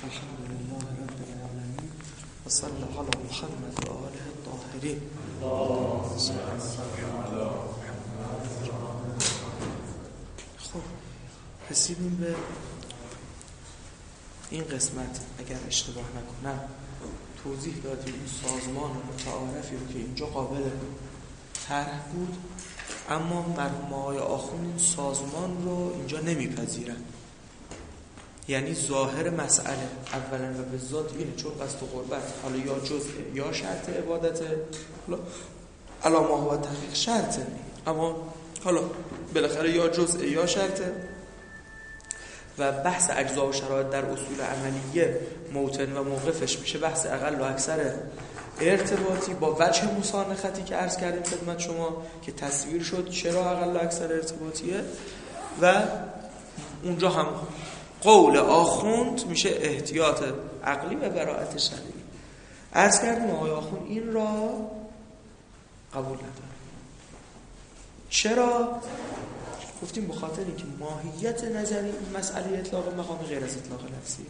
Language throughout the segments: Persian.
الحمد لله رب العالمين وصلى على محمد و آله الطاهرین. خب رسیدیم به این قسمت. اگر اشتباه نکنم توضیح دادیم این سازمان متعارفی رو که اینجا قابل طرح بود، اما مرحوم آقای آخوند این سازمان رو اینجا نمیپذیرن. یعنی ظاهر مسئله اولا و به ذات اینه، چون قصد و قربت حالا یا جزء یا شرط عبادته، حالا علامه و تحقیق شرطه، اما حالا بالاخره یا جزء یا شرطه. و بحث اجزا و شرایط در اصول عملیه موطن و موقفش میشه بحث اقل و اکثر ارتباطی با وجه مسانختی که عرض کردیم خدمت شما که تصویر شد چرا اقل و اکثر ارتباطیه. و اونجا هم قول آخوند میشه احتیاط عقلی و براءت شرعی. عرض کردیم آقای آخوند این را قبول نداره. چرا؟ گفتیم بخاطر اینکه ماهیت نظری این مسئله اطلاق مقام غیر از اطلاق لفظیه.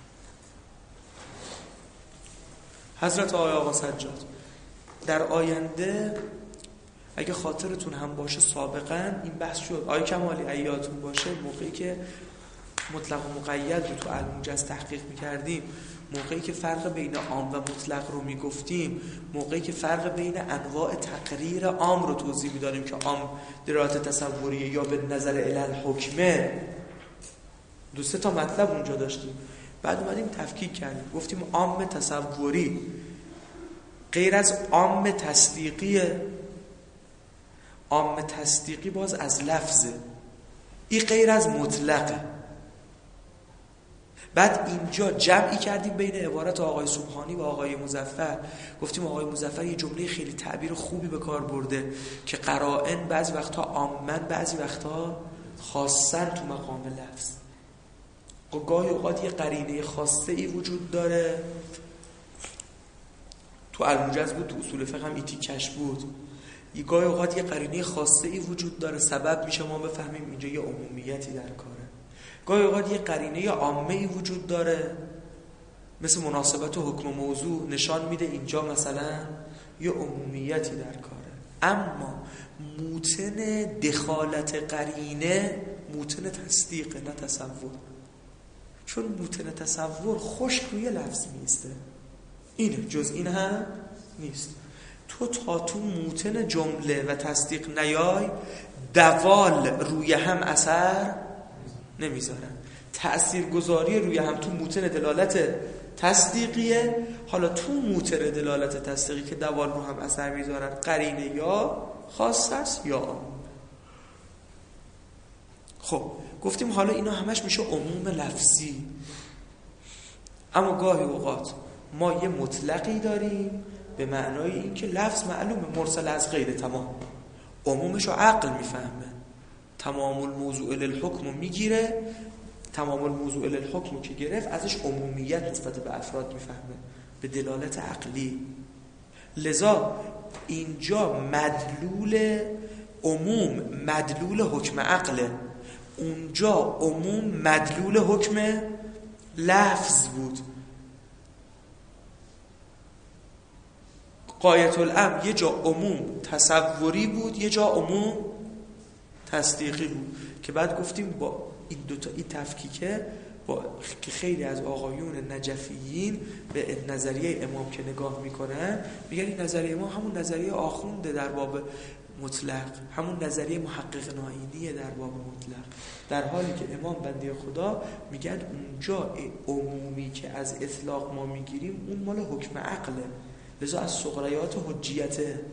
حضرت آقا سجاد در آینده اگه خاطرتون هم باشه سابقا این بحث شد، آقای کمالی ایاتون باشه، موقعی که مطلق و مقید رو تو الموجز تحقیق میکردیم، موقعی که فرق بین عام و مطلق رو میگفتیم، موقعی که فرق بین انواع تقریر عام رو توضیح میدادیم که عام دلالت تصوریه یا به نظر علل حکمه، دو سه تا مطلب اونجا داشتیم. بعد اومدیم تفکیک کردیم، گفتیم عام تصوری غیر از عام تصدیقیه. عام تصدیقی باز از لفظه، این غیر از مطلقه. بعد اینجا جمعی کردیم بین عبارت آقای سبحانی و آقای مظفر. گفتیم آقای مظفر یه جمله خیلی تعبیر خوبی به کار برده که قرائن بعضی وقتا عامن بعضی وقتا خاصن تو مقام لفظ. گاهی اوقات یه قرینه خاصه ای وجود داره، تو الموجز بود، تو اصول فقه هم ایتیکش بود. یه گاهی اوقات یه قرینه خاصه ای وجود داره، سبب میشه ما بفهمیم اینجا یه عمومیتی در کاره. گاهی اوقات یه قرینه عامه ای وجود داره، مثل مناسبت و حکم موضوع نشان میده اینجا مثلا یه عمومیتی در کاره. اما موتن دخالت قرینه موتن تصدیقه نه تصور، چون موتن تصور خشک روی لفظ میسته، اینه، جز این هم نیست. تو موتن جمله و تصدیق نیای دوال روی هم اثر نمیذارن. تأثیرگذاری روی هم تو موتن دلالت تصدیقیه، حالا تو موتن دلالت تصدیقی که دوال رو هم اثر میذارن قرینه یا خاص است یا عام. خب گفتیم حالا اینا همش میشه عموم لفظی، اما گاهی اوقات ما یه مطلقی داریم به معنای این که لفظ معلومه مرسل از غیر تمام، عمومشو عقل میفهمه، تمام الموضوع للحکم رو میگیره، تمام الموضوع للحکم رو که گرفت ازش عمومیت نسبت به افراد میفهمه به دلالت عقلی. لذا اینجا مدلول عموم مدلول حکم عقله، اونجا عموم مدلول حکم لفظ بود. غایت الامر یه جا عموم تصوری بود، یه جا عموم تصدیقی بود، که بعد گفتیم با این دوتا این تفکیکه با که خیلی از آقایون نجفیین به نظریه امام که نگاه میکنن میگن این نظریه امام همون نظریه آخونده در باب مطلق، همون نظریه محقق نائینیه در باب مطلق، در حالی که امام بنده خدا میگن اونجا عمومی که از اطلاق ما میگیریم اون مال حکم عقله، لذا از سغریات حجیت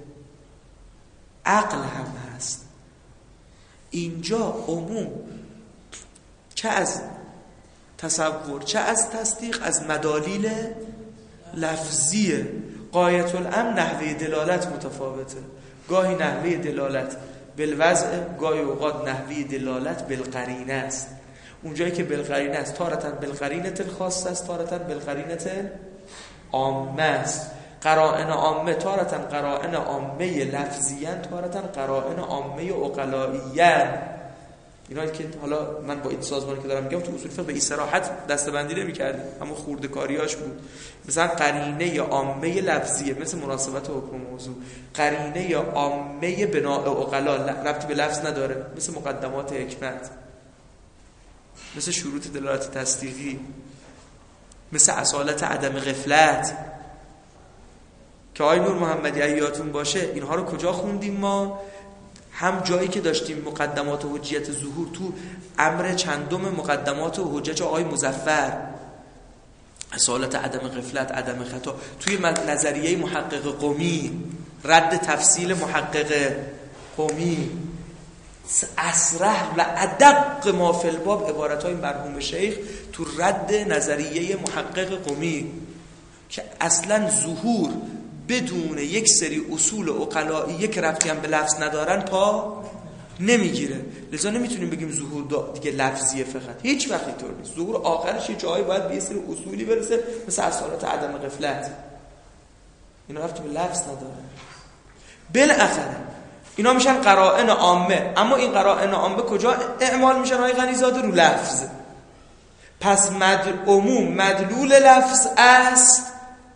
عقل هم هست. اینجا عموم چه از تصور چه از تصدیق از مدالیل لفظیه. غایت الامر نحوه دلالت متفاوته، گاهی نحوه دلالت بالوضع، گاهی اوقات نحوه دلالت بالقرینه است. اونجایی که بالقرینه است تارتاً بالقرینه الخاصه است، تارتاً بالقرینه عامه است. قرائن عامه تارتاً قرائن عامه لفظیان، تارتاً قرائن عامه عقلائیان. اینا که حالا من با این سازمانی که دارم میگم تو اصول فقه به این صراحت دسته‌بندی نمی‌کردیم، اما خورده‌کاریاش بود. مثلا قرینه عامه لفظیه مثل مناسبت حکم موضوع، قرینه عامه بناء عقلا ربطی به لفظ نداره مثل مقدمات حکمت، مثل شروط دلالت تصدیقی، مثل اصالت عدم غفلت که آقای نور محمدی یادتون باشه اینها رو کجا خوندیم ما؟ هم جایی که داشتیم مقدمات و حجیت ظهور تو امر چندم مقدمات و حجت آقای مظفر، اصالت عدم غفلت، عدم خطا، توی نظریه محقق قمی، رد تفصیل محقق قمی، اسرح و ادق ما فی الباب عبارت‌های مرحوم شیخ تو رد نظریه محقق قمی که اصلا ظهور بدون یک سری اصول عقلایی که ربطی هم به لفظ ندارن پا نمیگیره. لذا نمیتونیم بگیم ظهور دیگه لفظیه فقط، هیچ وقت اینطور نیست. ظهور آخرش یه جایی باید به یه سری اصولی برسه مثل اصالت عدم غفلت، اینا ربطی به لفظ نداره. بالاخره اینا میشن قرائن عامه، اما این قرائن عامه کجا اعمال میشن آقای غنیزاده؟ رو لفظ. پس عموم مدلول لفظ است،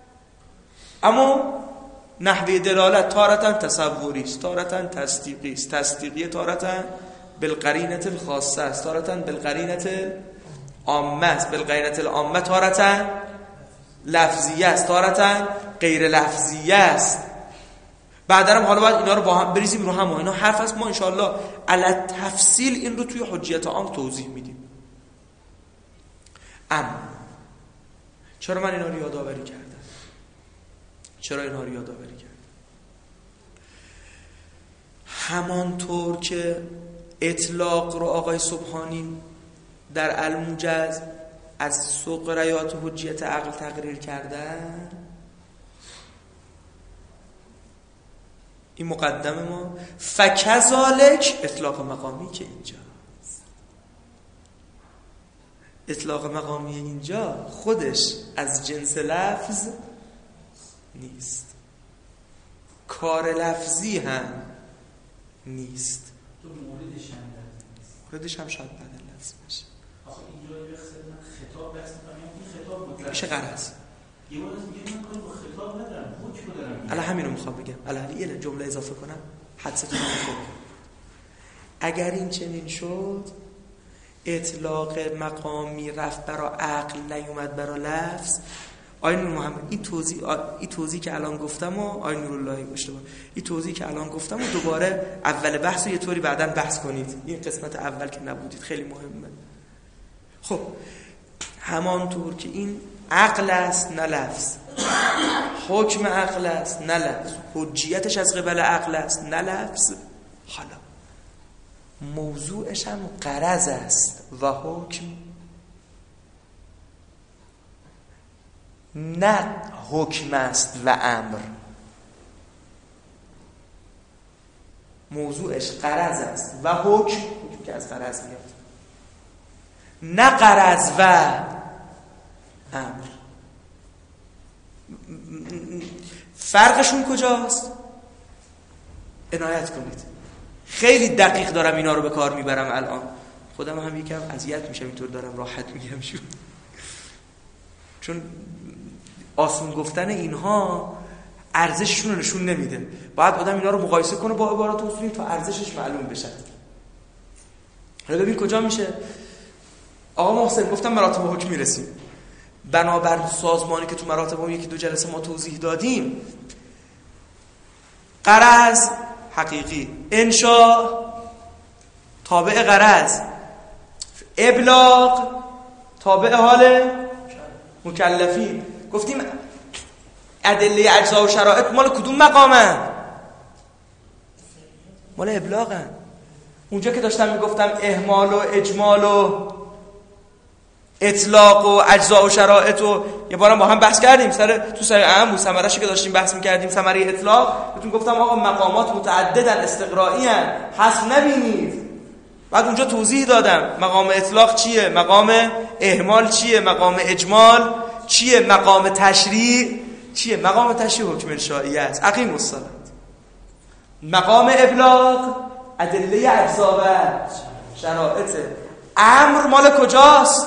اما نحوه دلالت تارتاً تصوری است، تارتاً تصدیقی است، تصدیقی تارتاً بالقرینه الخاصه است، تارتاً بالقرینه العامه است، بالقرینه العامه تارتاً لفظیه است، تارتاً غیر لفظیه است. بعدا هم حالا باید اینا رو با هم بریزیم رو هم، اینا حرف است، ما ان شاء الله علی تفصیل این رو توی حجیت عام توضیح میدیم. اما چرا من اینا رو یادآوری کردم؟ چرا اینا رو یادآوری کردم؟ همانطور که اطلاق رو آقای سبحانی در الموجز از سغریات حجیت عقل تقریر کردن، این مقدمه ما، فکذالک اطلاق مقامی که اینجا اطلاق مقامی اینجا خودش از جنس لفظ نیست، کار لفظی هم نیست، موردش هم شاید بعد لفظ باشه. آخه اینجا یه خطاب بحث می‌کنم، این خطاب میشه غرض یه بار میگه من کاری با خطاب ندارم، حکم دارم. الان همین رو میخوام بگم، الان یه جمله اضافه کنم حدستون رو خوب. اگر این چنین شد، اطلاق مقامی رفت برای عقل نیومد برای لفظ، آقای نور محمد این توضیح که الان گفتم و آقای نوراللهی اشتباه، این توضیح که الان گفتم و دوباره اول بحث رو یه طوری بعداً بحث کنید، این قسمت اول که نبودید خیلی مهمه. خب همانطور که این عقل است نه لفظ، حکم عقل است نه لفظ، حجیتش از قبل عقل است نه لفظ، حالا موضوعش هم غرض است و حکم نه حکم است و امر، موضوعش غرض است و حکم که از غرض میاد، نه غرض و امر. فرقشون کجاست؟ عنایت کنید، خیلی دقیق دارم اینا رو به کار میبرم، الان خودم هم یکم اذیت میشم اینطور دارم راحت میگم شو، چون آسون گفتن اینها ارزششون رو نشون نمیده، باید آدم اینا رو مقایسه کنه با عبارات اصولی تا ارزشش معلوم بشه. حالا ببین کجا میشه. آقا محسن گفتم مراتب حکم میرسیم، بنابر سازمانی که تو مراتب حکم یکی دو جلسه ما توضیح دادیم، غرض حقیقی، انشاء تابع غرض، ابلاغ تابع حال مکلفین. گفتیم ادله اجزا و شرایط مال کدوم مقامن؟ مال ابلاغن. اونجا که داشتم میگفتم اهمال و اجمال و اطلاق و اجزا و شرایط و یه بارم با هم بحث کردیم تو سر اهم ثمره‌اش که داشتیم بحث می‌کردیم، ثمره اطلاق بهتون گفتم آقا مقامات متعددن، استقرایی ان، حصر نبینید. بعد اونجا توضیح دادم مقام اطلاق چیه، مقام اهمال چیه، مقام اجمال چیه، مقام تشریع چیه. مقام تشریع حکم انشائیه است، اقیم الصلاة. مقام ابلاغ ادله اجزا و شرایط امر مال کجاست؟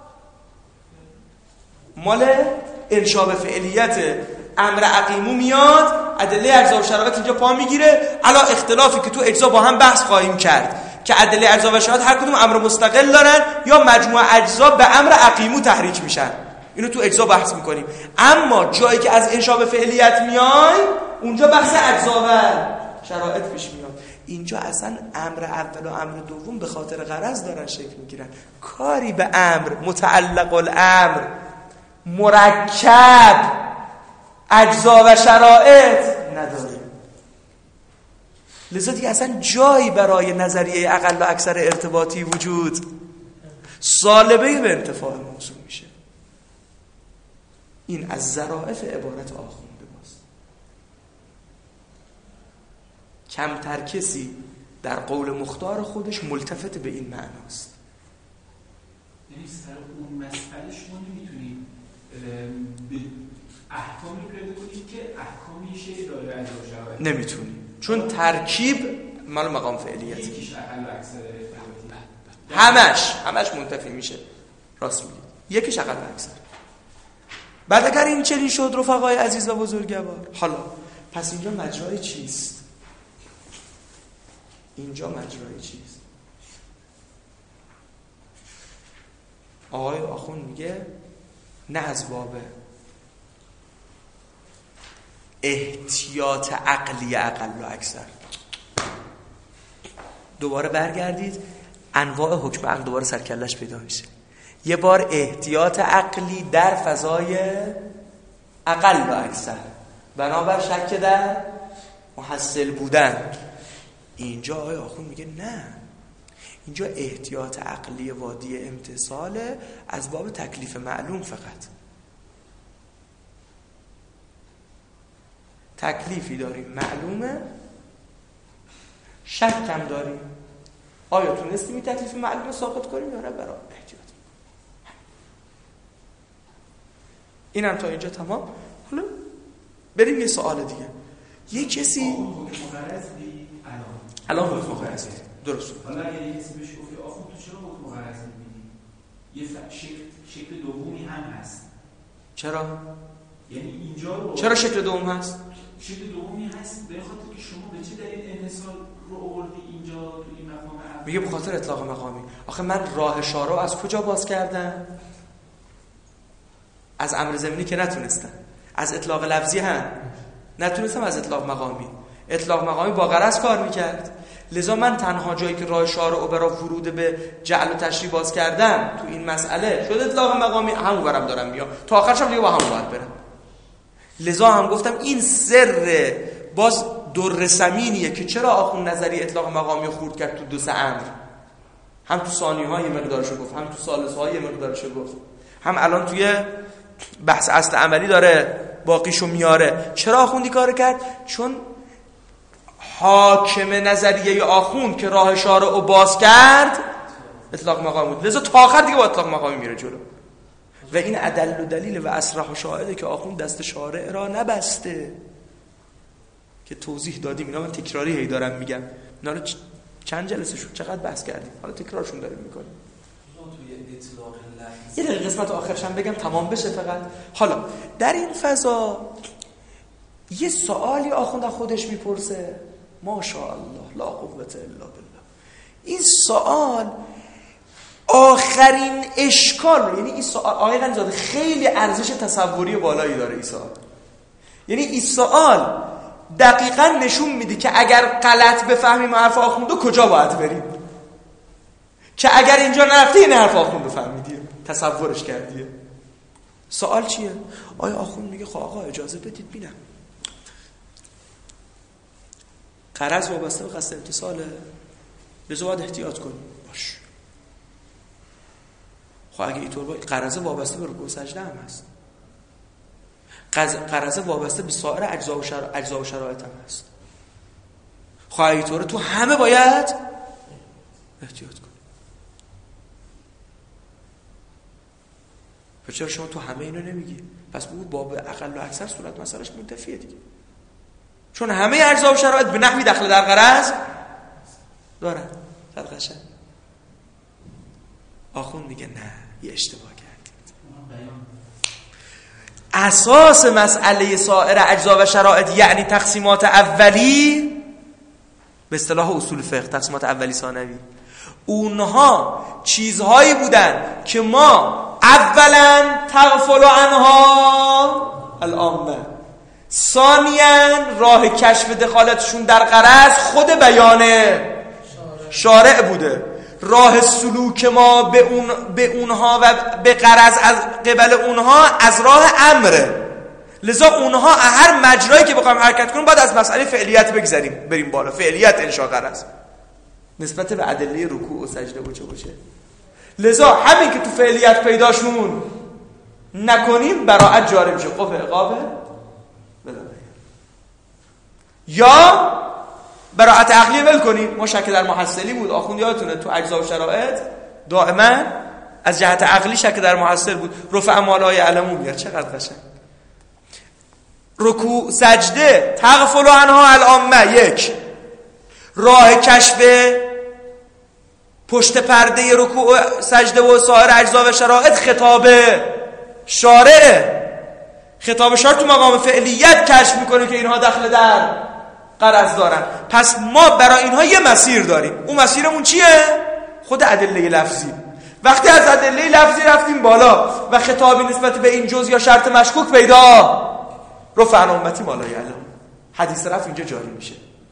مال انشاء به فعلیت امر اقیمو میاد، ادله اجزا و شرایط اینجا پا میگیره. علا اختلافی که تو اجزا با هم بحث خواهیم کرد که ادله اجزا و شرایط هر کدوم امر مستقل دارن یا مجموع اجزا به امر اقیمو تحریک میشن، اینو تو اجزا بحث میکنیم. اما جایی که از انشاء به فعلیت میای اونجا بحث اجزا و شرایط پیش میاد. اینجا اصلا امر اول و امر دوم به خاطر غرض دارن شکل میگیرن، کاری به امر متعلق الامر مرکب اجزا و شرایط نداره. لذا دیگه اصلا جایی برای نظریه اقل و اکثر ارتباطی وجود سالبه به انتفاع موضوع میشه. این از ظرافت عبارت آخونده باست. کمتر کسی در قول مختار خودش ملتفت به این معناست. یعنی سر اون مسئله شما نمیتونید به احکامی پیدا کنید که احکامی شیء داره اجزا و شرایط نمیتونید، چون ترکیب مال مقام فعلیت یکیش اقل و اکثر همش منتفی میشه. راست میگید، یکیش اقل و اکثر. بعد اگر این چنین شد رفقای عزیز و بزرگوار، حالا پس اینجا مجرای چیست؟ اینجا مجرای چیست؟ آقای آخوند میگه نه از باب احتیاط عقلی اقل و اکثر. دوباره برگردید، انواع حکم عقل دوباره سرکلش پیدا میشه. یه بار احتیاط عقلی در فضای اقل و اکثر بنابر شک در محصل بودن. اینجا آقای آخوند میگه نه، اینجا احتیاط عقلی وادی امتصاله از باب تکلیف معلوم. فقط تکلیفی داریم معلومه، شک کم داریم، آیا تونستیم این تکلیف معلومه ساقط کنیم یا نه برای احتیاط. اینم تا اینجا تمام. حالا بریم یه سوال دیگه. یه کسی الان حکم غرض درست. حالا اگه یه کسی بهش گفت آخوند تو چرا حکم غرض می‌بینی؟ یه شکل دومی هم هست. چرا؟ یعنی اینجا رو چرا شکل دوم هست؟ شکل دومی هست به خاطر که شما به چه دلیل انحصار رو آوردی اینجا تو این مقام اول؟ میگه به خاطر اطلاق مقامی. آخه من راه شارع از کجا باز کردم؟ از امر ضمنی که نتونستم، از اطلاق لفظی هم نتونستم، از اطلاق مقامی. اطلاق مقامی با غرض کار میکرد. لذا من تنها جایی که راه شارع رو برای ورود به جعل و تشریح باز کردم تو این مسئله شد اطلاق مقامی، همون برم دارم میام تا آخرش هم دیگه با همون باید برم. لذا هم گفتم این سر باز در ثمینیه که چرا آخوند نظری اطلاق مقامی رو خورد کرد تو دو سه امر. هم تو ثانیه‌ها یه مقدارشو گفت، هم تو ثالث‌ها یه مقدارشو گفت، هم الان توی بحث اصل عملی داره باقیشو میاره. چرا آخوندی کار کرد؟ چون حاکم نظریه آخوند که راه شارع رو باز کرد اطلاق مقامی بود. لذا تا آخر دیگه با اطلاق مقامی میره جلو. و این ادل و دلیل و اصرح و شاهده که آخوند دست شارع را نبسته، که توضیح دادیم. اینا من تکراری هی دارم میگم، اینا رو چند جلسه شد چقدر بحث کردیم، حالا تکرارشون داریم میکنیم. یه دقیقه قسمت آخرش هم بگم تمام بشه فقط. حالا در این فضا یه سوالی آخوند خودش میپرسه، ماشاءالله لا قوة الا بالله. این سوال آخرین اشکال، یعنی این سوال آقای غنی‌زاده خیلی ارزش تصوری بالایی داره. این سوال یعنی این سوال دقیقاً نشون میده که اگر غلط بفهمیم حرف آخوندو کجا باید بریم، که اگر اینجا نرفتی این حرف آخوندو فهمیدی، تصورش کردی. سوال چیه؟ آیا آخوند میگه خب آقا اجازه بدید بینم غرض وابسته به قصد امتصاله، لذا باید احتیاط کنیم. باش. خب اگه اینطور باید غرض وابسته به رکوع و سجده هم هست، غرض وابسته به سایر اجزا و شرایط هم هست. خب اگه اینطوره تو همه باید احتیاط کنیم. چرا شما تو همه اینو نمیگی؟ پس بود باب اقل و اکثر صورت مسئلهش منتفیه دیگه، چون همه اجزا و شرایط به نحوی دخل در غرض دارن. صد قشنگ. آخوند میگه نه، یه اشتباه کردید. اساس مسئله سایر اجزا و شرایط یعنی تقسیمات اولی، به اصطلاح اصول فقه تقسیمات اولی ثانوی، اونها چیزهایی بودن که ما اولا تغفل عنها العامه، ثانیاً راه کشف دخالتشون در غرض خود بیان شارع بوده، راه سلوک ما به اونها و به غرض از قبل اونها از راه امره. لذا اونها هر مجرایی که بخوایم حرکت کنیم باید از مسئله فعلیت بگذریم بریم بالا، فعلیت انشاء غرض نسبت به ادله رکوع و سجده و چه باشه. لذا همین که تو فعلیت پیداشون نکنیم براعت جاری میشه، قف عقابه یا براعت عقلی ول کنیم. ما شک در محصلی بود، آخوند یادتونه تو اجزا و شرایط دائما از جهت عقلی شک در محصل بود. رفع مالای علمو میاد، چقدر قشنگ. رکوع سجده تغفل عنها العامه، یک راه کشف پشت پرده رکوع سجده و سایر اجزا و شرایط خطاب شارع، خطاب شارع تو مقام فعلیت کشف میکنه که اینها دخل در غرض دارن. پس ما برای اینها یه مسیر داریم. اون مسیرمون چیه؟ خود ادله لفظی. وقتی از ادله لفظی رفتیم بالا و خطابی نسبت به این جزء یا شرط مشکوک پیدا، رفع عن امتی ما لا یعلم، حدیث رفع اینجا جاری میشه.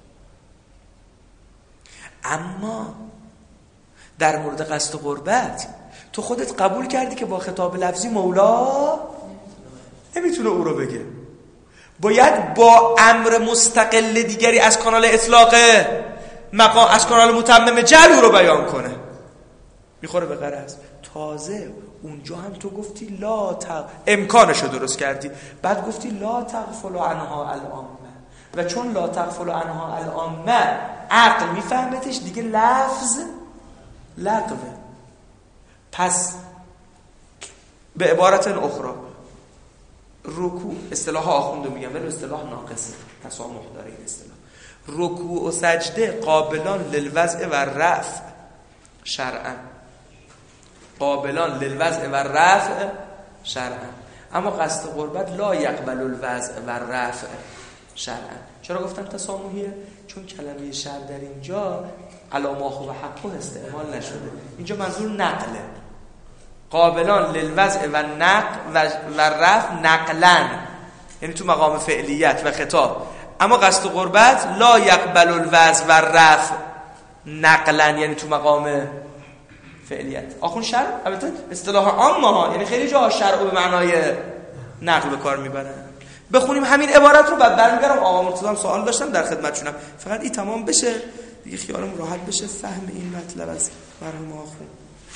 اما در مورد قصد و قربت تو خودت قبول کردی که با خطاب لفظی مولا نمیتونه او رو بگه، باید با امر مستقل دیگری از کانال اطلاق مقام، از کانال متمم جعل او رو بیان کنه. میخوره به غرض. تازه اونجا هم تو گفتی امکانشو درست کردی، بعد گفتی لا تغفل عنها العامه، و چون لا تغفل عنها العامه عقل میفهمتش دیگه، لفظ لغوه. پس به عبارت اخرى رکوع، اصطلاح آخوندو میگم ولی اصطلاح ناقصه، تسامح داره این اصطلاح. رکوع و سجده قابلان للوضع و رفع شرعا، قابلان للوضع و رفع شرعا، اما قصد قربت لا یقبل الوضع و رفع شرعا. چرا گفتم تسامحیه؟ چون کلمه شرع در اینجا علامه و حقه استعمال نشده، اینجا منظور نقله. قابلان للوضع و نقل و رفع نقلن، یعنی تو مقام فعلیت و خطاب، اما قصد قربت لا یقبل الوضع و رفع نقلن، یعنی تو مقام فعلیت. آخون شرع البته اصطلاح عامه ها، یعنی خیلی جاها شرع به معنای نقل به کار میبرن. بخونیم همین عبارت رو، بعد برمیگردم. آقا مرتضی هم سوال داشتم در خدمتشونم، فقط این تمام بشه دیگه خیالم راحت بشه فهم این مطلب از برای ما آخون.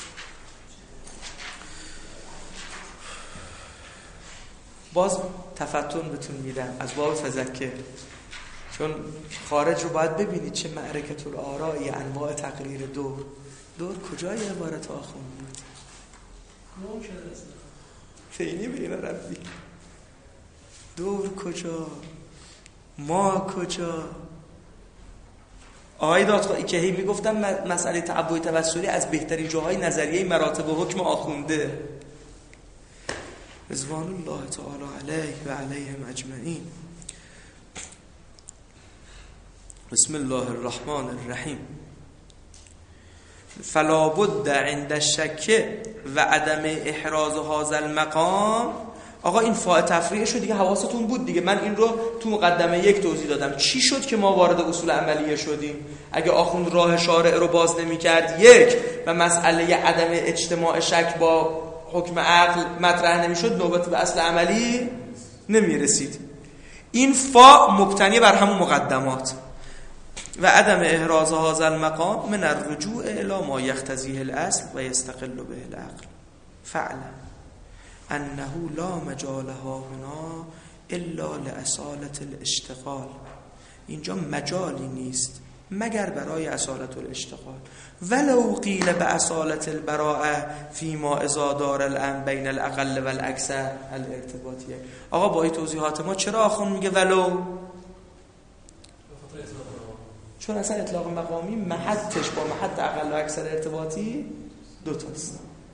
باز تفتن بهتون میدم از باب فذکر، چون خارج رو باید ببینید چه معرکت الآراء، انواع تقریر دور کجای عبارت آخون بود؟ فینی به اینا ربی دور کجا؟ ما کجا؟ آقای دادخواهی که هی میگفتم مسئله تعبد توسلی از بهترین جاهای نظریه مراتب و حکم آخونده رضوان الله تعالی علیه و علیهم اجمعین. بسم الله الرحمن الرحیم. فلا بد عند الشک و عدم احراز هذا المقام. آقا این فاء تفریعش رو دیگه حواستون بود دیگه، من این رو تو مقدمه یک توضیح دادم. چی شد که ما وارد اصول عملیه شدیم؟ اگه آخوند راه شارع رو باز نمی کرد یک و مسئله عدم اجتماع شک با حکم عقل مطرح نمی شد، نوبت به اصل عملی نمی رسید. این فاء مبتنی بر همون مقدمات. و عدم احراز هذا المقام من الرجوع الى ما یقتضیه الاصل و یستقل به العقل. فعلا انه لا مجال هاهنا الا لاصالة الاشتغال. اینجا مجالی نیست مگر برای اصالت الاشتغال. ولو قیل به اصالت البراءه فیما اذا دار الامر بین الاقل و الاکثر الارتباطیه. آقا با این توضیحات ما چرا آخوند میگه ولو؟ چون اصلا اطلاق مقامی محطش با محط اقل و اکثر ارتباطی دوتاست.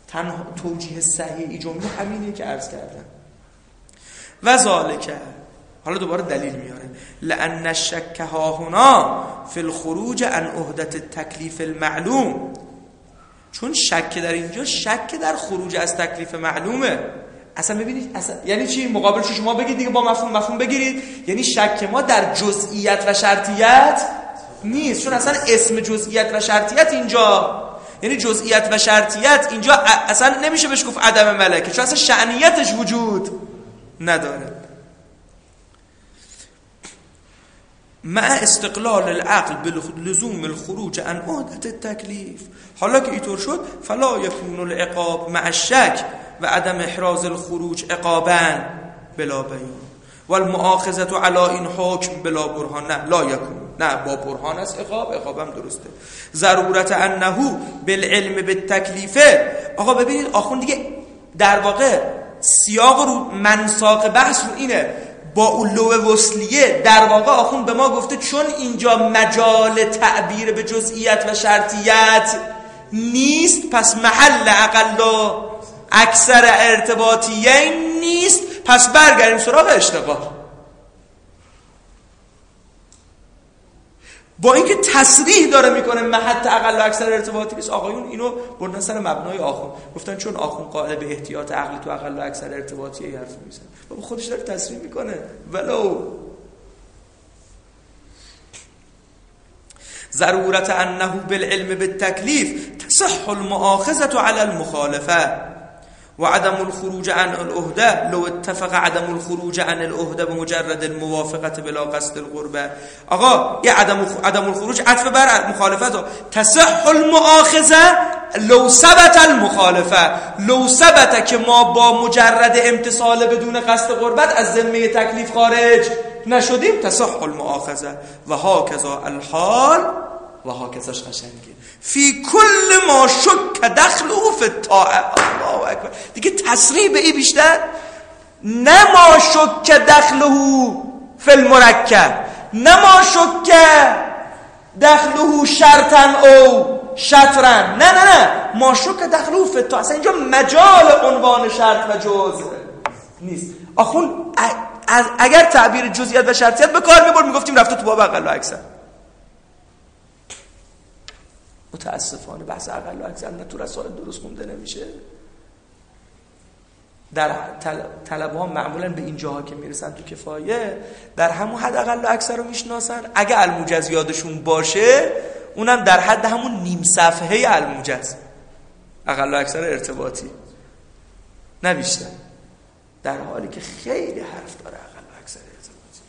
تنها توجیه صحیح این جمله همینه که عرض کردم. و ذالک، حالا دوباره دلیل میاره، لأن الشک ها هنا فی الخروج عن عهدة التکلیف المعلوم، چون شک در اینجا شک در خروج از تکلیف معلومه. اصلا ببینید اصلا یعنی چی؟ مقابلش شما بگید دیگه، با مفهوم بگیرید، یعنی شک ما در جزئیات و شرطیت نیست، چون اصلا اسم جزئیات و شرطیت اینجا، یعنی جزئیات و شرطیت اینجا اصلا نمیشه بهش گفت عدم ملکه، چون اصلا شأنیتش وجود نداره. مع استقلال العقل بلزوم الخروج عن عهدة التکلیف، حالا که اینطور شد فلا یکون العقاب مع الشک و عدم احراز الخروج عقابا بلا بیان و المؤاخذه علی این حکم بلا برهان، نه لا یکون، نه با برهان است عقابم درسته. ضرورت انه بالعلم بالتکلیفه، آقا ببینید آخوند دیگه در واقع سیاق رو منساق بحث رو اینه، با علو وصلیه در واقع آخوند به ما گفته چون اینجا مجال تعبیر به جزئیات و شرطیت نیست، پس محل اقل اکثر ارتباطیه نیست، پس برگردیم سراغ اشتغال. با اینکه تصریح داره میکنه محل اقل و اکثر ارتباطی نیست، آقایون اینو بردن سر مبنای آخوند، گفتن چون آخوند قائل به احتیاط عقلی تو اقل و اکثر ارتباطی ای حرف میزنه، بابا خودش داره تصریح میکنه. ولو ضرورت انه بالعلم بالتکلیف تصح المؤاخذه على المخالفه و عدم الخروج عن العهده لو اتفق عدم الخروج عن العهده بمجرد الموافقه بلا قصد القربه. آقا یه عدم الخروج عطف بر مخالفت، تصح المؤاخذه لو ثبت المخالفه، لو ثبت که ما با مجرد امتصال بدون قصد قربت از ذمه تکلیف خارج نشدیم، تصح المؤاخذه و هكذا الحال، و هاکساش قشنگه فی کل ما شک دخله فی الطاعه. الله اکبر، دیگه تصریح به این بیشتر، نه ما شک دخله فی المرکب، نه ما شک دخله شرطا او شطرا، نه ما شک دخله فی الطاعه. اصلا اینجا مجال عنوان شرط و جزء نیست. آخون اگر تعبیر جزئیات و شرطیت به کار میبرد میگفتیم رفته تو باب اقل و اکثر. متاسفانه بحث اقل و اکثر نه تو رسائل درست خونده نمیشه. در طلبه ها معمولا به این جاها که میرسن تو کفایه در همون حد اقل و اکثر رو میشناسن، اگه الموجز یادشون باشه اونم در حد همون نیم صفحه الموجز، اقل و اکثر ارتباطی، نه بیشتر، در حالی که خیلی حرف داره اقل و اکثر ارتباطی.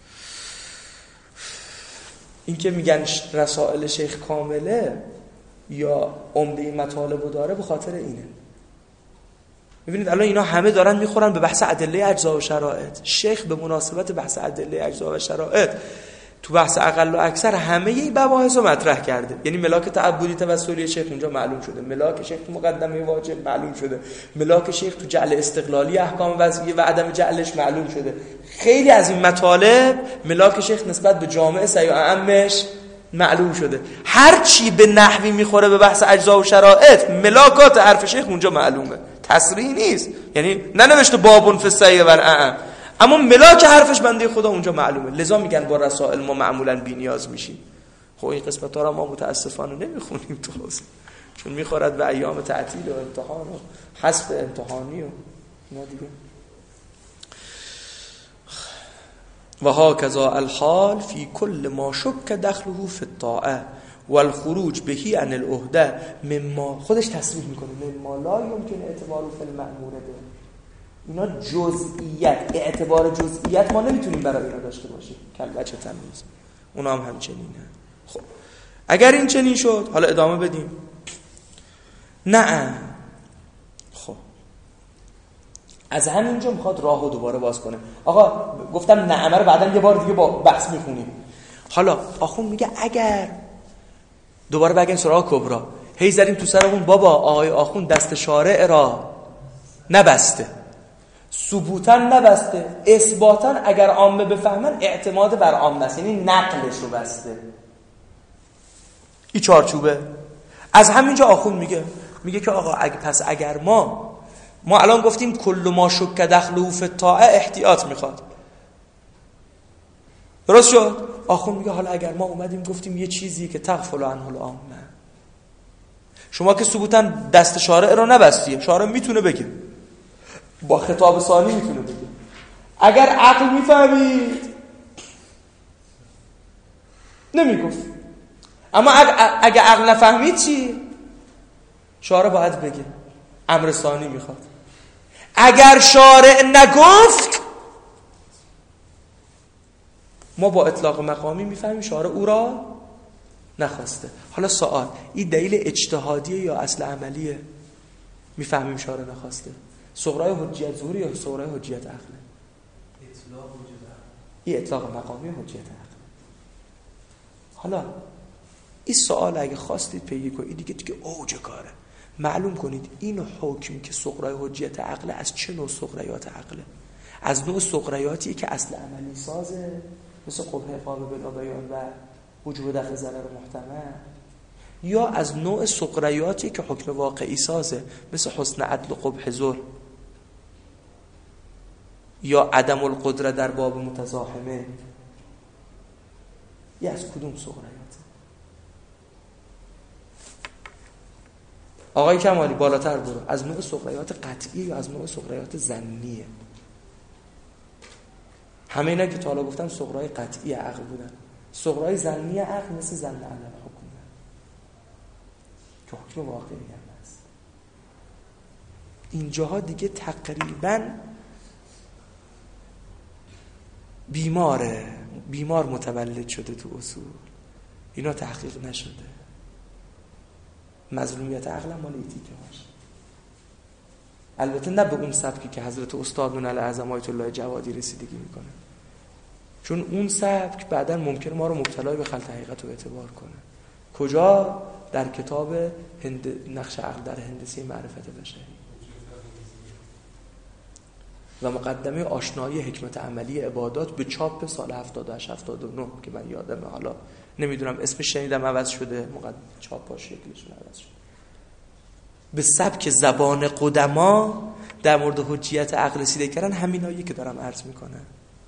این که میگن رسائل شیخ کامله یا عمده این مطالب داره به خاطر اینه. ببینید الان اینا همه دارن میخورن به بحث ادله اجزا و شرایط. شیخ به مناسبت بحث ادله اجزا و شرایط تو بحث اقل و اکثر همه این مباحث رو مطرح کرده. یعنی ملاک تعبدی توسلی شیخ اونجا معلوم شده، ملاک شیخ تو مقدمه واجب معلوم شده، ملاک شیخ تو جعل استقلالی احکام وضعیه و عدم جعلش معلوم شده. خیلی از این مطالب ملاک شیخ نسبت به جامعه سعی و اعمش معلوم شده. هر چی به نحوی میخوره به بحث اجزا و شرایط ملاکات حرف شیخ اونجا معلومه، تصریح نیست، یعنی ننوشته بابون فی السعی و الاعم، اما ملاک حرفش بنده خدا اونجا معلومه. لذا میگن با رسائل ما معمولا بی‌نیاز میشیم. خب این قسمت ها را ما متاسفانه نمیخونیم تو حوزه، چون میخورد به ایام تعطیل و امتحان و حسب امتحانی و اینا دیگه. و هاکذا الحال فی کل ما شک دخله فی الطاعه والخروج بهی عن العهده مما، خودش تصریح میکنه مما لا یمکن اعتبار فی المأمور به. اینا جزئیات، اعتبار جزئیات ما نمیتونیم برای اینا داشته باشیم، کلبچه تمیز. اونا هم همچنینه. خب اگر این چنین شد حالا ادامه بدیم. نه خب از همینجا میخواد راهو دوباره باز کنه. آقا گفتم نعمه رو بعدن یه بار دیگه با بحث میخونیم. حالا آخون میگه اگر دوباره بگیم سراغ کبرا، هی زدیم تو سرمون بابا آقای آخون دست شارع را نبسته، ثبوتا نبسته، اثباتا اگر عامه بفهمن اعتماد بر عامه است، یعنی نقلش رو بسته. این چارچوبه. از همینجا آخون میگه میگه که آقا اگر ما الان گفتیم کل ما شک دخلو فی الطاعه احتیاط میخواد، درست شد؟ آخوند میگه حالا اگر ما اومدیم گفتیم یه چیزی که تغفل عنه العامه، شما که ثبوتا دست شارع رو نبستیه، شارع میتونه بگه، با خطاب ثانی میتونه بگه. اگر عقل میفهمید نمیگفت، اما اگر عقل نفهمید چی؟ شارع باید بگه، امر ثانی میخواد. اگر شارع نگفت ما با اطلاق مقامی میفهمیم شارع او را نخواسته. حالا سوال، این دلیل اجتهادیه یا اصل عملیه؟ میفهمیم شارع نخواسته. صغرای حجیت ظهوری یا صغرای حجیت عقله؟ این اطلاق مقامی حجیت عقله. حالا این سوال اگه خواستید پیگیری کنید دیگه اوج کاره، معلوم کنید این حکم که صغرای حجیت عقله از چه نوع صغریات عقله؟ از نوع صغریاتی که اصل عملی سازه، مثل قبح قابل بلا بیان و وجوب دفع ضرر محتمل، یا از نوع صغریاتی که حکم واقعی سازه، مثل حسن عدل و قبح ظلم، یا عدم القدره در باب متزاحمه، یا از کدوم صغریات؟ آقای کمالی بالاتر برو، از نوع صغریات قطعی یا از نوع صغریات ظنیه؟ همه اینا که تا حالا گفتم صغرای قطعی عقل بودن. صغرای ظنی عقل مثل ظن علی الحکم که حکم واقعی هم هست. اینجاها دیگه تقریبا بیمار متولد شده تو اصول، اینا تحقیق نشده. مظلومیت عقل هم مال ایتیکه باشه، البته نه به اون سبکی که حضرت استادون الاعظم آیت الله جوادی رسیدگی میکنه، چون اون سبک بعداً ممکنه ما رو مبتلای به خلط حقیقت رو اعتبار کنه. کجا؟ در کتاب نقش عقل در هندسه معرفت بشری و مقدمه آشنایی حکمت عملی عبادات به چاپ سال 78 79 که من یادمه، حالا نمیدونم اسمش شنیدم عوض شده، چاپاش شکلشون عوض شده. به سبک زبان قدما در مورد حجیت عقل رسیده کردن همینایی که دارم عرض میکنم.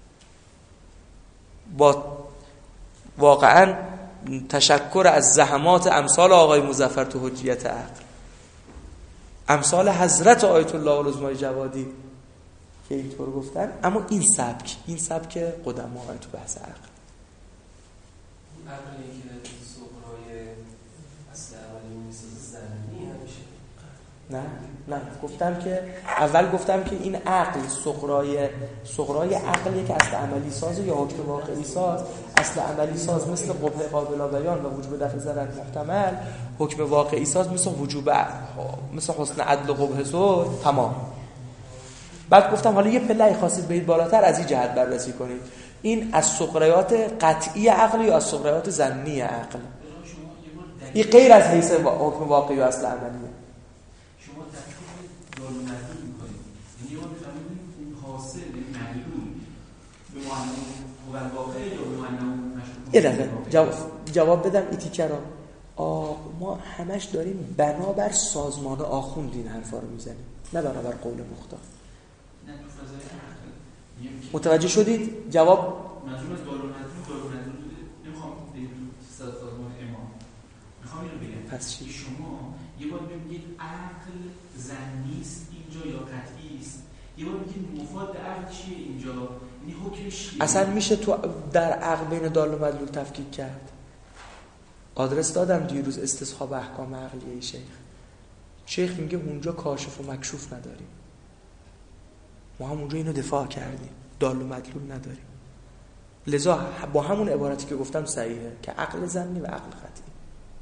با واقعا تشکر از زحمات امثال آقای مظفر تو حجیت عقل، امثال حضرت آیت الله العظمای جوادی که اینطور گفتن، اما این سبک قدما تو بحث عقل. اون عقلی که صغرای اصل اولی میسازه ظنی همیشه؟ نه اول گفتم که این عقل صغرای عقلیه که اصل عملی ساز یا حکم واقعی ساز. اصل عملی ساز مثل قبح قابل بیان و وجوب دفع ضرر محتمل، حکم واقعی ساز مثل حسن عدل و قبح ظلم. تمام. بعد گفتم حالا یه پله خواستید برید بالاتر، از این جهت بررسی کنید این از صغریات قطعی عقل یا از صغریات ظنی عقل. این غیر از حیث حکم واقعی و اصل عملیه. شما تحقیق دال و مدلول می‌کنید، یعنی ما می‌فهمیم اون حاصل مدلول به معنی واقعی یا به معنی مشروط. یه دقیقه جواب بدم ایتیکه را. ما همش داریم بنابر سازمان آخوند این حرفا رو میزنیم، نه بنابر قول مختار. نه تو فضای عقل متوجه شدید؟ جواب منظور از دال و مدلول نمیخوام بگم تو سازمان امام، میخوام اینو بگم پس چی؟ شما یه بار میگید عقل ظنی است اینجا یا قطعی است، یه بار میگید مفاد عقل چیه اینجا، یعنی حکمش چیه؟ اصلا میشه تو در عقل بین دال و مدلول تفکیک کرد. آدرس دادم دیروز استصحاب احکام عقلیه شیخ میگه اونجا کاشف و مکشوف نداریم، ما هم اونجا اینو دفاع کردیم، دال و مدلول نداریم. لذا با همون عبارتی که گفتم صحیحه که عقل ظنی و عقل قطعی،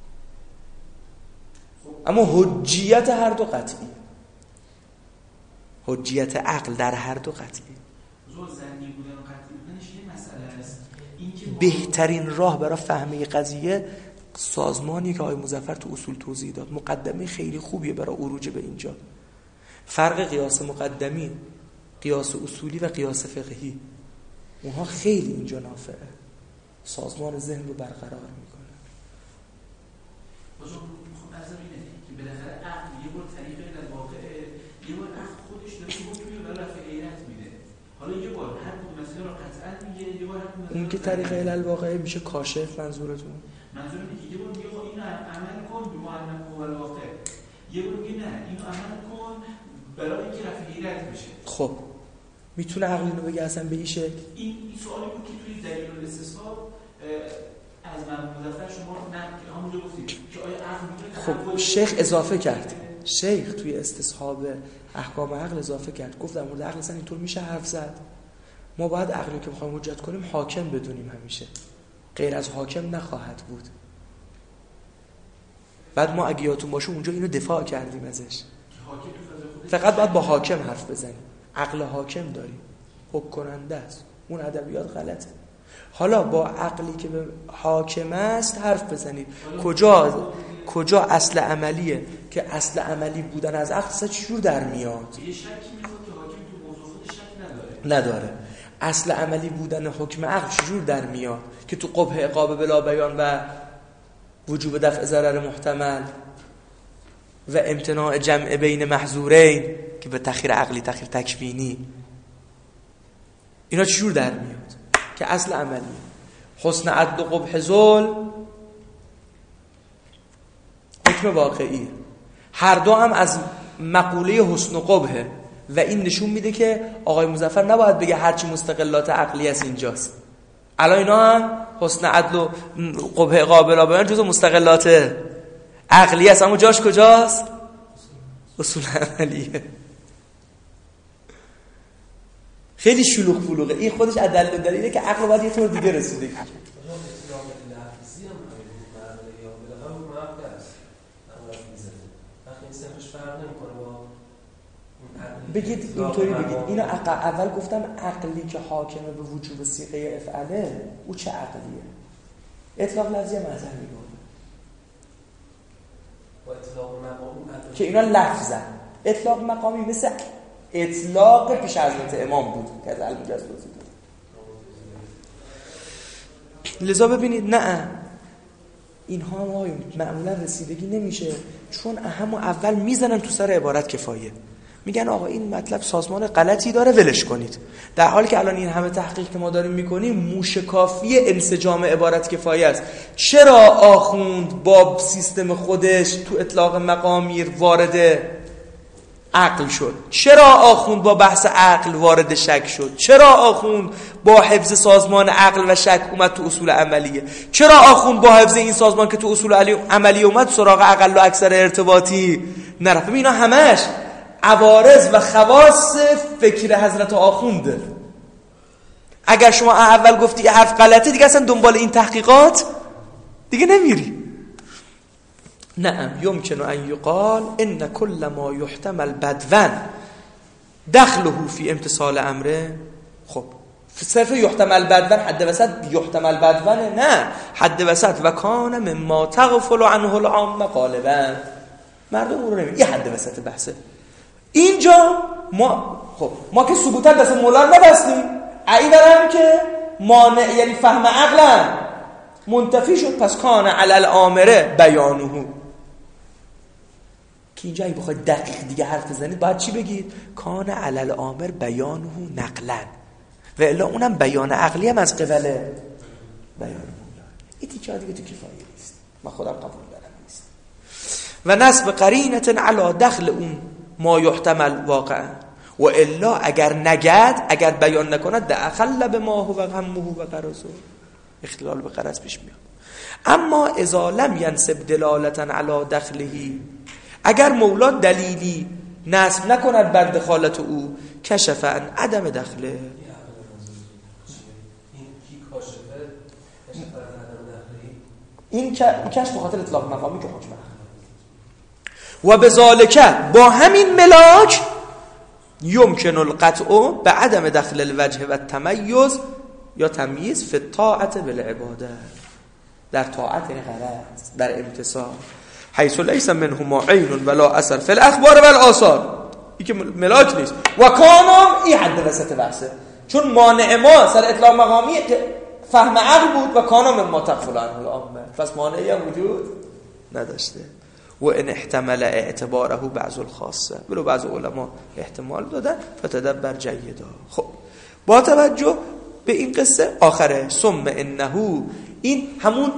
اما حجیت هر دو قطعی، حجیت عقل در هر دو قطعی. ظنی بودن و قطعی بودنش یه مسئله است. بهترین راه برای فهمه قضیه سازمانی که آقای مظفر تو اصول توضیح داد، مقدمه خیلی خوبیه برای عروج به اینجا. فرق قیاس مقدمی، قیاس اصولی و قیاس فقهی، اونها خیلی اینجا نافعه، سازمان ذهن رو برقرار میکنه. بازم میخوام از اینه که بالاخره عقل یه بار طریق علل واقعه، یه بار عقل خودش داره حکمی رو برای رفع علت میده. حالا یه بار هر کدوم مسئله رو قطعا میگه، یه بار هر کدوم اون که طریق علل واقعه میشه کاشف. منظورتون؟ منظور اینه که یه بار میگه اینو عمل کن به معنی قول واقع، یه بار میگه نه اینو عمل کن برای اینکه رفع علت بشه. خب میتونه عقل اینو بگه اصلا به این شکل؟ این سوالی بود که توی دلیل الاستصحاب از مظفر شما همونجا گفتید که آیا عقل میتونه. خب شیخ اضافه کرد، شیخ توی استصحاب احکام عقل اضافه کرد، گفت در مورد عقل اصلا اینطور میشه حرف زد. ما باید عقلی که بخوایم حجت کنیم حاکم بدونیم، همیشه غیر از حاکم نخواهد بود. بعد ما اگه یادتون باشه اونجا اینو دفاع کردیم ازش، فقط باید با حاکم حرف بزنیم. عقل حاکم داریم، حکم کننده است، اون ادبیات غلطه. حالا با عقلی که به حاکم است حرف بزنید. کجا اصل عملیه که اصل عملی بودن از عقل اصلا چجور در میاد؟ یه شکی میخواد که حاکم تو موضوع خودش شک نداره. اصل عملی بودن حکم عقل چجور در میاد که تو قبح عقاب بلا بیان و وجوب دفع ضرر محتمل و امتناع جمع بین محظورین که به تخییر عقلی تخییر تکوینی، اینا چجور در میاد که اصل عملی حسن عدل و قبح ظلم حکم واقعی، هر دو هم از مقوله حسن و قبحه و این نشون میده که آقای مظفر نباید بگه هرچی مستقلات عقلی است اینجاست. الان اینا هم حسن عدل و قبح قابل بیان جزو مستقلات عقلی است، اما جاش کجاست؟ اصول عملیه. خیلی شلوغ پلوغه این خودش عدل دلیله که عقل باید یه طور دیگه رسیده کنه. بگید اینطوری بگید، اینو اول گفتم عقلی که حاکمه به وجوب صیغه افعله، او چه عقلیه؟ اطلاق لفظی معذر میگه با اطلاق مقامی که اینا لفظن. اطلاق مقامی مثل اطلاق پیش حضرت امام بود که از علم جزء بود. لذا ببینید نه اینها معمولا رسیدگی نمیشه، چون همون اول میزنن تو سر عبارت کفایه، میگن آقا این مطلب سازمان غلطی داره ولش کنید، در حالی که الان این همه تحقیق که ما داریم میکنیم موشکافی انسجام عبارت کفایه است. چرا آخوند با سیستم خودش تو اطلاق مقامیر وارد عقل شد؟ چرا آخوند با بحث عقل وارد شک شد؟ چرا آخوند با حفظ سازمان عقل و شک اومد تو اصول عملیه؟ چرا آخوند با حفظ این سازمان که تو اصول عملی اومد سراغ اقل و اکثر ارتباطی نرفت؟ اینا همش عوارض و خواص فکر حضرت آخونده. اگر شما اول گفتی یه حرف غلطه دیگه اصلا دنبال این تحقیقات دیگه نمیری. نعم یمکن ان یقال ان کل ما یحتمل بدون دخله فی امتصال امره. خب صرف یحتمل بدون حد وسط یحتمل بدون نه، حد وسط و کان مما تغفل عنه العامه غالبا. مردم اون رو نمی‌بینن، یه حد وسط بحثه. اینجا ما که ثبوتا دست مولا رو نبستیم، این هم که مانع یعنی فهم عقلا منتفی شد، پس کان علی الامره بیانه. که اینجا اگه بخواید دقیق دیگه حرف بزنید باید چی بگید؟ کان علی الامر بیانه نقلا، و الا اونم بیان عقلی هم از قبل بیان مولا. این دیگه دیگه تو کفایه نیست، من خودم قبول دارم نیست. و نسب قرینه علی دخل اون ما یحتمل واقعا و الا اگر نگد، اگر بیان نکند دخل به ما هو غمه و قرضه، اختلال به قرض پیش میاد. اما اذا لم ینسب دلالتا علی دخله، اگر مولا دلیلی نسب نکند بر دخالت او، کشف عن عدم دخله. این کشف بخاطر اطلاق مقامی که حکم و بذالک، با همین ملاک یمکن القطع به عدم دخل الوجه و تمیز یا تمییز فی الطاعت بالعباده، در طاعت غلط، در امتصال، حیث لیس منهما عین ولا اثر فی الاخبار والآثار. این که ملاک نیست و کانم این حد وسط بحثه، چون مانع ما سر اطلاق مقامی فهم عقل بود و کانم ما تغفل عنه العامه، پس مانعی هم وجود نداشته. و ان احتمل اعتباره بعض الخاصه، ولو بعض علما احتمال دادن فتدبر جیدا. خب با توجه به این قصه آخره ثم انه، این همون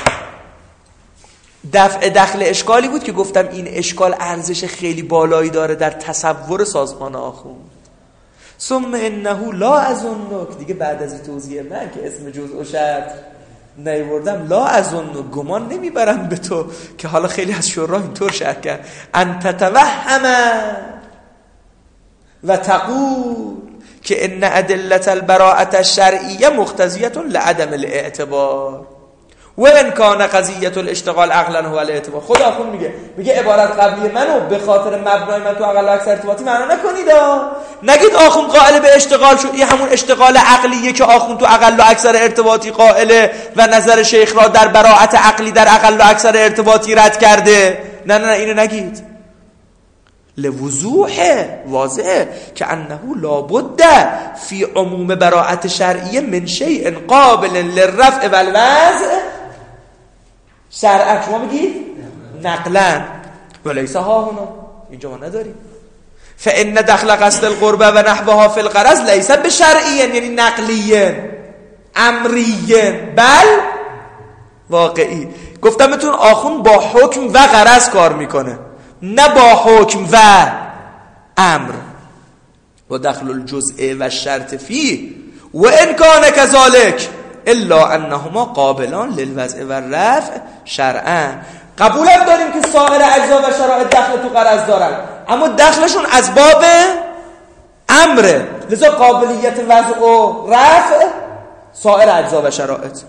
دفع دخل اشکالی بود که گفتم این اشکال ارزش خیلی بالایی داره در تصور سازمان آخوند. ثم انه لا اظنک، دیگه بعد از این توضیح من که اسم جزء و شرط نیوردم، لا اظنک، گمان نمیبرم به تو که حالا خیلی از شورا اینطور شرح کرد، ان تتوهم و تقول که ان ادله البراءه الشرعیه مقتضیه لعدم الاعتبار و ان کان قضیه الاشتغال عقلا هو الاعتبار. خدا خون میگه عبارت قبلی منو به خاطر مبنای من تو اقل و اکثر ارتباطی معنا نکنید. نگید آخوند قائل به اشتغال شد، این همون اشتغال عقلیه که آخوند تو اقل و اکثر ارتباطی قائله و نظر شیخ را در براءت عقلی در اقل و اکثر ارتباطی رد کرده. نه اینو نگید. لوضوح واضحه که انه لابد فی عموم براءت شرعیه من شیء قابل للرفع والوضع شرعا. شما میگید نقلا ولیس ها هنا، اینجا ما نداریم. فان دخل قصد القربه و نحوها فی الغرض لیس بشرعی، یعنی نقلی امری بل واقعی. گفتم بهتون آخوند با حکم و غرض کار میکنه، نه با حکم و امر. و دخل الجزء و الشرط فی و ان کان كذلك الا انهما قابلان للوضع و الرفع شرعا. قبولم داریم که سایر اجزا و شرایط دخل تو غرض دارن، اما دخلشون از باب امره، لذا قابلیت وضع و رفع سایر اجزا و شرایط.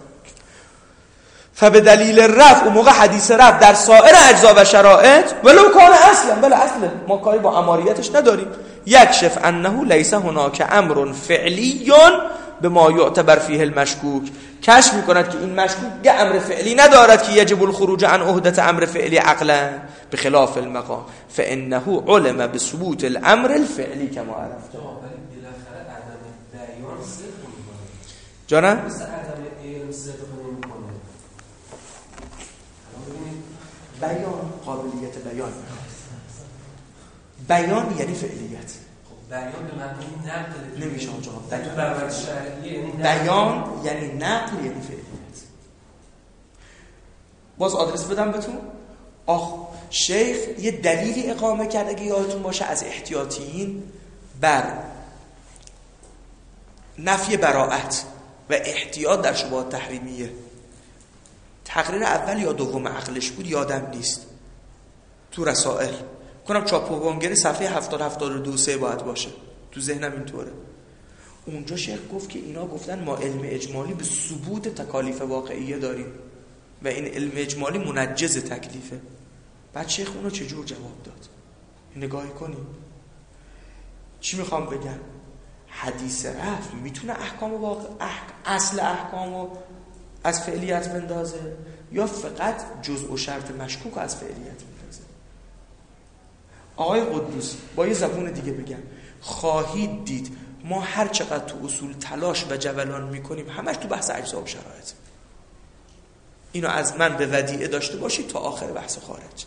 فبدلیل رفع و موقع حدیث رفع در سایر اجزا و شرایط ولو کان اصلا، بله اصلا ما کاری با اماریتش نداریم. یکشف انه لیس هناک امر فعلی به ما یعتبر فیه المشکوک، کشف میکند که این مشکوک یه امر فعلی ندارد که یجب الخروج عن عهدت امر فعلی عقلا بخلاف المقام فانه علم بثبوت الامر الفعلی کما عرفت. جانم بیان، قابلیت بیان یعنی فعلیت. بیان به معنی نقل نمیشه آنجا. بیان یعنی نقل یعنی فعلیت. باز آدرس بدم بهتون. شیخ یه دلیلی اقامه کرد اگه یادتون باشه از احتیاطیین بر نفی براءت و احتیاط در شبهات تحریمیه. تقریر اول یا دوم عقلش بود یادم نیست، تو رسائل کنم چاپوانگری صفحه 70-72 باید باشه، تو ذهنم اینطوره. اونجا شیخ گفت که اینا گفتن ما علم اجمالی به ثبوت تکالیف واقعیه داریم و این علم اجمالی منجز تکلیفه. بعد شیخ اونو چجور جواب داد؟ نگاهی کنیم. چی میخوام بگم؟ حدیث رفع میتونه احکام واقع اصل احکامو از فعلیت بندازه یا فقط جزء و شرط مشکوک از فعلیت بندازه؟ آقای قدوس با یه زبون دیگه بگم، خواهید دید ما هر چقدر تو اصول تلاش و جولان میکنیم همش تو بحث اجزا و شرایط. اینو از من به ودیعه داشته باشید تا آخر بحث خارج.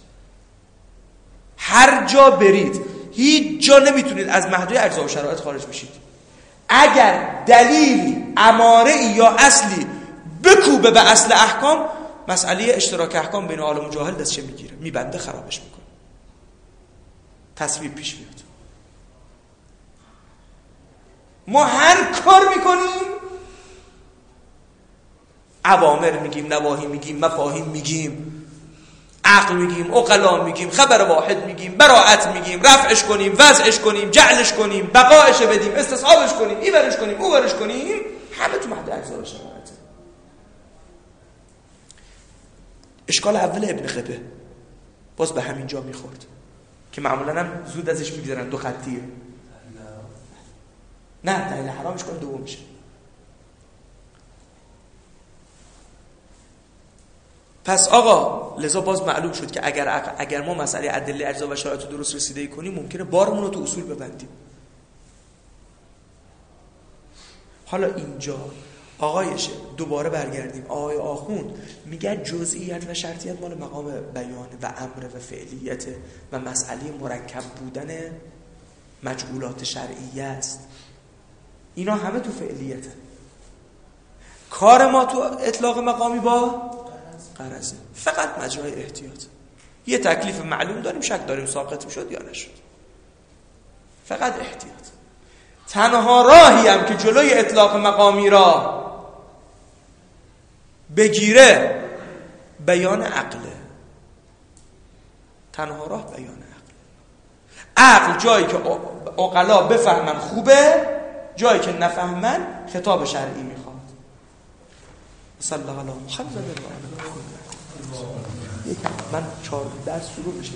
هر جا برید هیچ جا نمیتونید از محدوده اجزا و شرایط خارج بشید. اگر دلیلی اماره یا اصلی بکوبه به اصل احکام، مسئله اشتراک احکام بین عالم و جاهل دستش میگیره، میبنده، خرابش میکنه، تصویب پیش میاد. ما هر کار میکنیم اوامر میگیم، نواهی میگیم، مفاهیم میگیم، عقل میگیم، عقلا میگیم، خبر واحد میگیم، براءت میگیم، رفعش کنیم، وضعش کنیم، جعلش کنیم، بقایش بدیم، استصحابش کنیم، ایورش کنیم، اوورش کنیم، همه تو محدود اجزا و شرایط. اشکال اول ابن قبه باز به همین جا میخورد که معمولا هم زود ازش میگذرن، دو خطیه. نه دلیل حرامش کن دوم میشه. پس آقا لذا باز معلوم شد که اگر ما مسئله ادله اجزا و شرایط رو درست رسیدگی کنیم ممکنه بارمون رو تو اصول ببندیم. حالا اینجا آقایشه. دوباره برگردیم، آقای آخوند میگه جزئیات و شرطیت مال مقام بیان و امر و فعلیت و مسئله مرکب بودن مجعولات شرعیه است. اینا همه تو فعلیته. کار ما تو اطلاق مقامی با غرضه، فقط مجرای احتیاط. یه تکلیف معلوم داریم، شک داریم ساقط میشد یا نشد، فقط احتیاط. تنها راهی هم که جلوی اطلاق مقامی را بگیره بیان عقله. تنها راه بیان عقل. عقل جایی که عقلا بفهمن خوبه، جایی که نفهمن خطاب شرعی میخواد. صلی الله علی محمد و آله محمد. من 4 درس شروع میشه.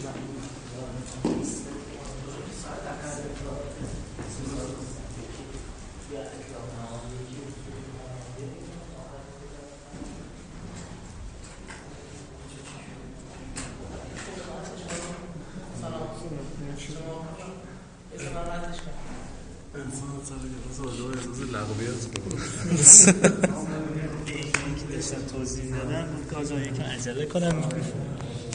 توضیح دادن بود که آجا یکم عجله کنم